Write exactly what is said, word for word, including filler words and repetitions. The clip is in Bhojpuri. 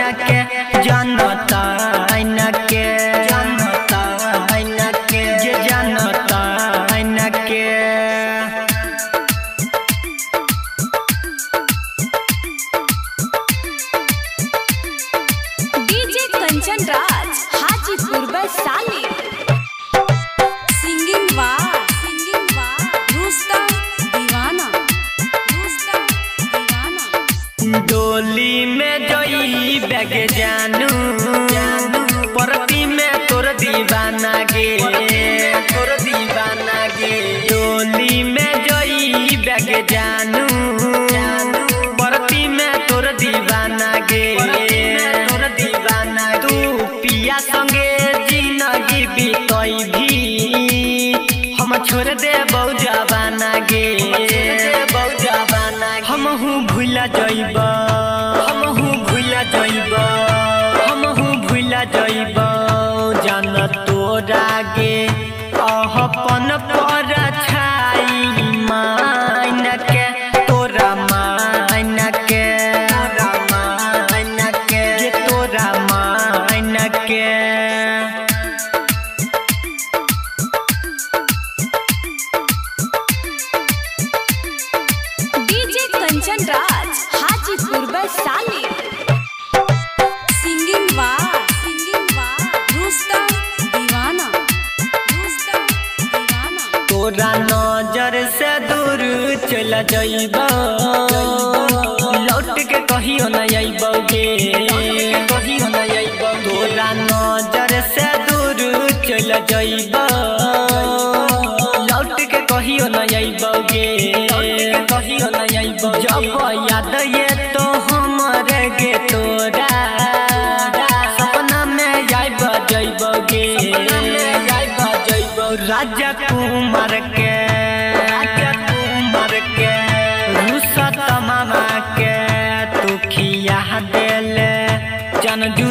के जानता न के जानता न के ये जानता न के। डीजे कंचन राज हाजीपुर वैशाली। सिंगिंग वाह सिंगिंग वाह रुस्तम दीवाना रुस्तम दीवाना। डोली में जोई बैग जानू परती में तोर दीवाना गे तोर दीवाना गे। डोली में जोई बैग जानू परती में तोर दीवाना गे तोर दीवाना। तू पिया संगे जिंदगी बीतई भी हम छोड़ दे बहु जवाना गे बहु जवाना। हम हूँ भूला जाइब हम हूँ भूला जाइब हम हूँ भूला जाइब जान तोरा गे अपन पर छाई मान के तोरा मान के तोरा मान के ये तोरा मान के। डीजे कंचन राज हाजीपुर वैशाली। सिंगिंग वाह सिंगिंग वाह रुस्तम दीवाना रुस्तम दीवाना। तोरा नजर से दूर चला जाइब लौट के कहियो न आइबगे कहियो न आइब। तोरा नजर से दूर चला जाइब लौट के कहियो न आइबगे कहियो न आइब। जब याद ये तो हमरे गे तोरा सपना में आइब जाइबगे आइब जाइब। राजा कुमार के राजा कुमार के रुसत मामा के तू खिया देले जन